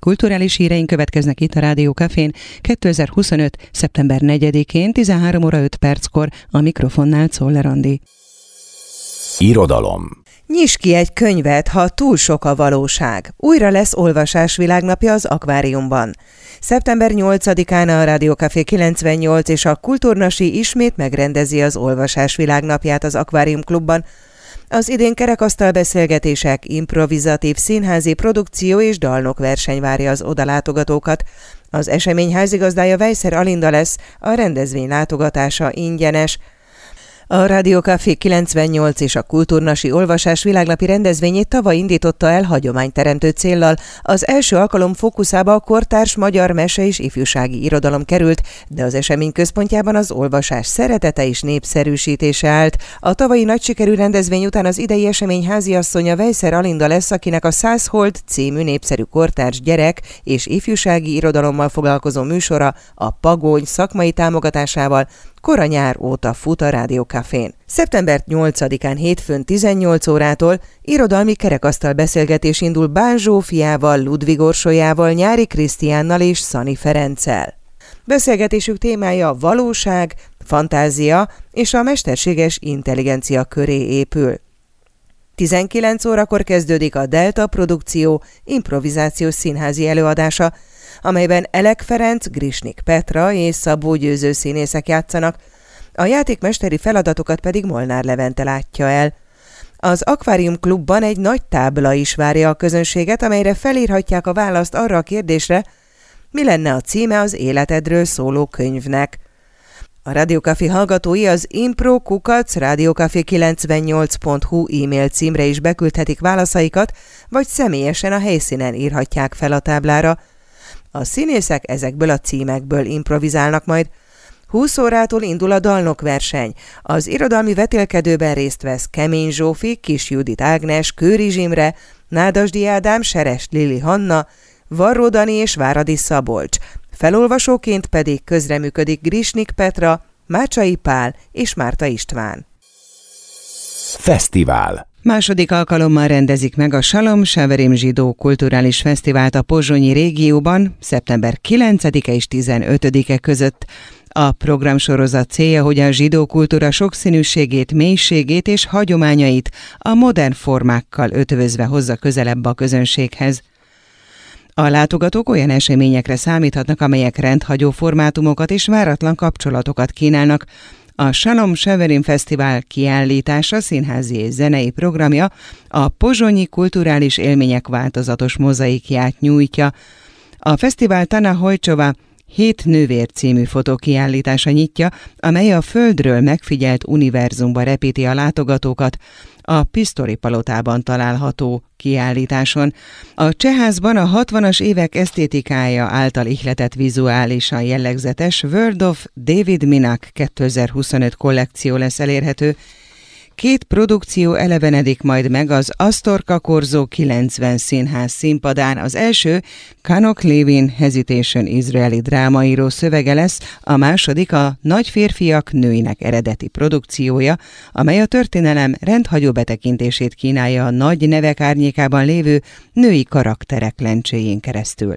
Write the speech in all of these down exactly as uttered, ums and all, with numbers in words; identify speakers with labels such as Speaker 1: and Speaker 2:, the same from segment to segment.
Speaker 1: kulturális híreink következnek itt a Rádió Cafén kétezer-huszonöt. szeptember negyedikén tizenhárom óra öt perckor, a mikrofonnál Czoller Andi.
Speaker 2: Irodalom.
Speaker 3: Nyiss ki egy könyvet, ha túl sok a valóság. Újra lesz olvasás világnapja az Akváriumban. szeptember nyolcadikán a Rádió Café kilencvennyolc és a Kultúrnasi ismét megrendezi az olvasás világnapját az Akvárium Klubban. Az idén kerekasztal beszélgetések, improvizatív színházi produkció és dalnokverseny várja az odalátogatókat. Az esemény házigazdája Weisser Alinda lesz, a rendezvény látogatása ingyenes. A Rádió Café kilencvennyolc és a Kultúrnasi olvasás világnapi rendezvényét tavaly indította el hagyományteremtő céllal. Az első alkalom fókuszába a kortárs magyar mese és ifjúsági irodalom került, de az esemény központjában az olvasás szeretete és népszerűsítése állt. A tavalyi nagy sikerű rendezvény után az idei esemény háziasszonya Weisser Alinda lesz, akinek a Száz Hold című népszerű kortárs gyerek és ifjúsági irodalommal foglalkozó műsora a Pagony szakmai támogatásával kora nyár óta fut a Rádió Cafén. szeptember nyolcadikán hétfőn tizennyolc órától irodalmi kerekasztal beszélgetés indul Bán Zsófiával, Ludvig Orsolyával, Nyári Krisztiánnal és Szani Ferenccel. Beszélgetésük témája a valóság, fantázia és a mesterséges intelligencia köré épül. tizenkilenc órakor kezdődik a Delta produkció improvizációs színházi előadása, amelyben Elek Ferenc, Grisnik Petra és Szabó Győző színészek játszanak, a játékmesteri feladatokat pedig Molnár Levente látja el. Az Akvárium Klubban egy nagy tábla is várja a közönséget, amelyre felírhatják a választ arra a kérdésre, mi lenne a címe az életedről szóló könyvnek. A Rádió Café hallgatói az impro kukac rádiócafé kilencvennyolc pont hu e-mail címre is beküldhetik válaszaikat, vagy személyesen a helyszínen írhatják fel a táblára. A színészek ezekből a címekből improvizálnak majd. húsz órától indul a dalnokverseny. Az irodalmi vetélkedőben részt vesz Kemény Zsófi, Kis Judit Ágnes, Kőrizs Imre, Nádasdy Ádám, Serest Lili Hanna, Varró Dani és Váradi Szabolcs. Felolvasóként pedig közreműködik Grisnik Petra, Mácsai Pál és Márta István.
Speaker 2: Fesztivál.
Speaker 1: Második alkalommal rendezik meg a Salom Severim Zsidó Kulturális Fesztivált a pozsonyi régióban szeptember kilencedike és tizenötödike között. A programsorozat célja, hogy a zsidó kultúra sokszínűségét, mélységét és hagyományait a modern formákkal ötvözve hozza közelebb a közönséghez. A látogatók olyan eseményekre számíthatnak, amelyek rendhagyó formátumokat és váratlan kapcsolatokat kínálnak. A Salom Severim Fesztivál kiállítása, színházi és zenei programja a pozsonyi kulturális élmények változatos mozaikját nyújtja. A fesztivál Tana Hojcsova Hét nővér című fotókiállítása nyitja, amely a Földről megfigyelt univerzumba repíti a látogatókat a Pistori palotában található kiállításon. A Csehházban a hatvanas évek esztétikája által ihletett vizuálisan jellegzetes World of David Minak kétezer-huszonöt kollekció lesz elérhető. Két produkció elevenedik majd meg az Astorka Korzó kilencven színház színpadán. Az első Kanok Levin Hesitation izraeli drámaíró szövege lesz, a második a Nagy férfiak nőinek eredeti produkciója, amely a történelem rendhagyó betekintését kínálja a nagy nevek árnyékában lévő női karakterek lencséjén keresztül.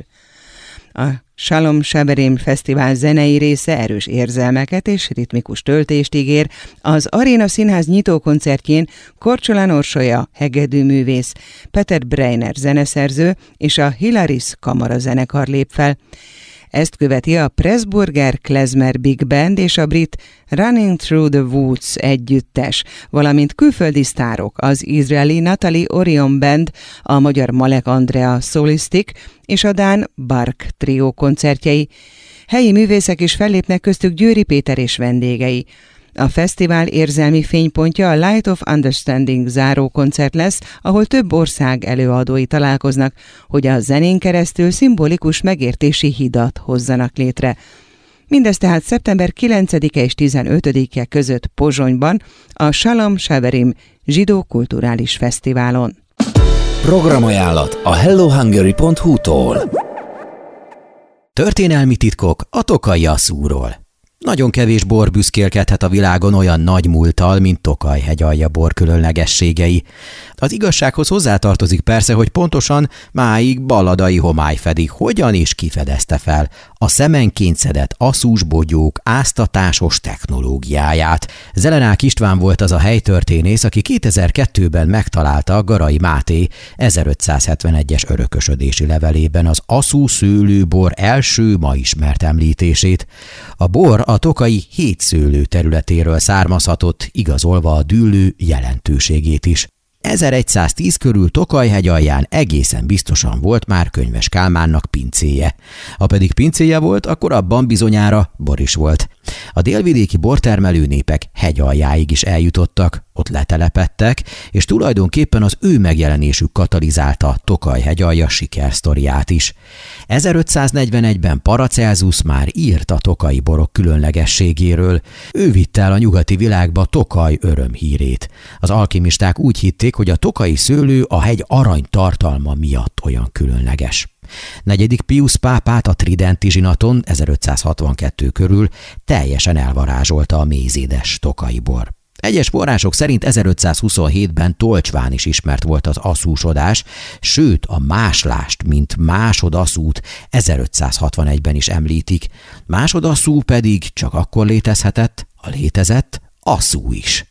Speaker 1: A Salom Severim Fesztivál zenei része erős érzelmeket és ritmikus töltést ígér. Az Aréna Színház nyitókoncertjén Korcsolán Orsolya hegedűművész, Peter Breiner zeneszerző és a Hilaris kamarazenekar lép fel. Ezt követi a Pressburger Klezmer Big Band és a brit Running Through the Woods együttes, valamint külföldi sztárok, az izraeli Natalie Orion Band, a magyar Malek Andrea Solistik és a dán Bark Trio koncertjei. Helyi művészek is fellépnek, köztük Győri Péter és vendégei. A fesztivál érzelmi fénypontja a Light of Understanding záró koncert lesz, ahol több ország előadói találkoznak, hogy a zenén keresztül szimbolikus megértési hidat hozzanak létre. Mindez tehát szeptember kilencedike és tizenötödike között Pozsonyban, a Salom Severim Zsidó Kulturális Fesztiválon.
Speaker 2: Programajánlat a hello hungary pont hu-tól. Történelmi titkok a Tokaj Jasszúról.
Speaker 4: Nagyon kevés bor büszkélkedhet a világon olyan nagy múlttal, mint Tokaj-hegyalja bor különlegességei. Az igazsághoz hozzátartozik persze, hogy pontosan máig balladai homály fedi, hogyan is kifedezte fel a szemenként szedett aszús bogyók áztatásos technológiáját. Zelenák István volt az a helytörténész, aki kétezer-kettőben megtalálta Garai Máté ezerötszázhetvenegyes örökösödési levelében az aszú szőlőbor első ma ismert említését. A bor a tokaji hétszőlő területéről származhatott, igazolva a dűlő jelentőségét is. ezeregyszáztíz körül Tokaj-hegyalján egészen biztosan volt már Könyves Kálmánnak pincéje. Ha pedig pincéje volt, akkor abban bizonyára bor is volt. A délvidéki bortermelő népek hegyaljáig is eljutottak, ott letelepedtek, és tulajdonképpen az ő megjelenésük katalizálta Tokaj-hegyalja sikersztoriát is. ezerötszáznegyvenegyben Paracelsus már írt a tokaji borok különlegességéről. Ő vitte el a nyugati világba Tokaj örömhírét. Az alkimisták úgy hitték, hogy a tokaji szőlő a hegy arany tartalma miatt olyan különleges. Negyedik Piusz pápát a tridenti zsinaton ezerötszázhatvankettő körül teljesen elvarázsolta a mézédes tokaji bor. Egyes források szerint ezerötszázhuszonhétben Tolcsván is ismert volt az aszúsodás, sőt a máslást, mint másodaszút ezerötszázhatvanegyben is említik. Másodaszú pedig csak akkor létezhetett, a létezett aszú is.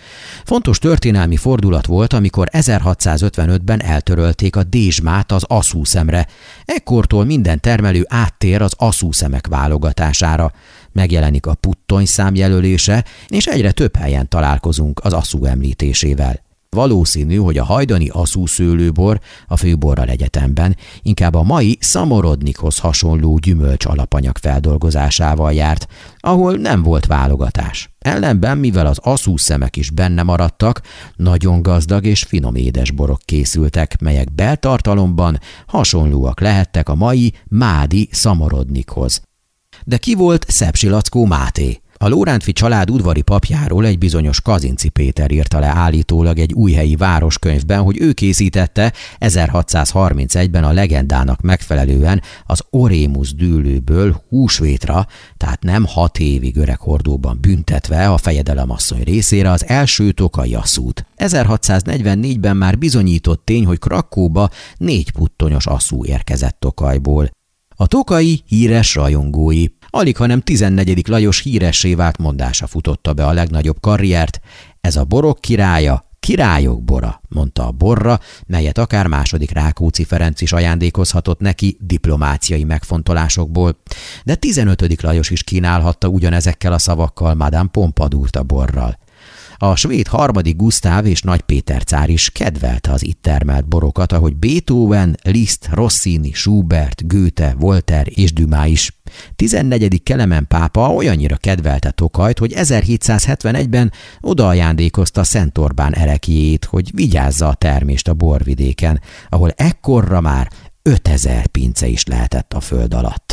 Speaker 4: Fontos történelmi fordulat volt, amikor ezerhatszázötvenötben eltörölték a dézsmát az aszúszemre. Ekkortól minden termelő áttér az aszúszemek válogatására. Megjelenik a puttonyszám jelölése, és egyre több helyen találkozunk az aszú említésével. Valószínű, hogy a hajdani aszúszőlőbor a Főborral Egyetemben inkább a mai szamorodnikhoz hasonló gyümölcs alapanyag feldolgozásával járt, ahol nem volt válogatás. Ellenben, mivel az aszúszemek is benne maradtak, nagyon gazdag és finom édesborok készültek, melyek beltartalomban hasonlóak lehettek a mai mádi szamorodnikhoz. De ki volt Szepsi Lackó Máté? A Lórántfi család udvari papjáról egy bizonyos Kazinczy Péter írta le állítólag egy újhelyi városkönyvben, hogy ő készítette ezerhatszázharmincegyben a legendának megfelelően az Orémus dűlőből húsvétra, tehát nem hat évig öreghordóban büntetve a fejedelemasszony részére az első tokaji asszút. ezerhatszáznegyvennégyben már bizonyított tény, hogy Krakkóba négy puttonyos asszú érkezett Tokajból. A tokaji híres rajongói. Alig, hanem tizennegyedik Lajos híressé vált mondása futotta be a legnagyobb karriert. Ez a borok királya, királyok bora, mondta a borra, melyet akár második Rákóczi Ferenc is ajándékozhatott neki diplomáciai megfontolásokból. De tizenötödik Lajos is kínálhatta ugyanezekkel a szavakkal Madame Pompadourt a borral. A svéd harmadik Gusztáv és Nagy Péter cár is kedvelte az itt termelt borokat, ahogy Beethoven, Liszt, Rossini, Schubert, Goethe, Voltaire és Dumas is. tizennegyedik Kelemen pápa olyannyira kedvelte Tokajt, hogy ezerhétszázhetvenegyben odaajándékozta Szent Orbán ereklyéjét, hogy vigyázza a termést a borvidéken, ahol ekkorra már ötezer pince is lehetett a föld alatt.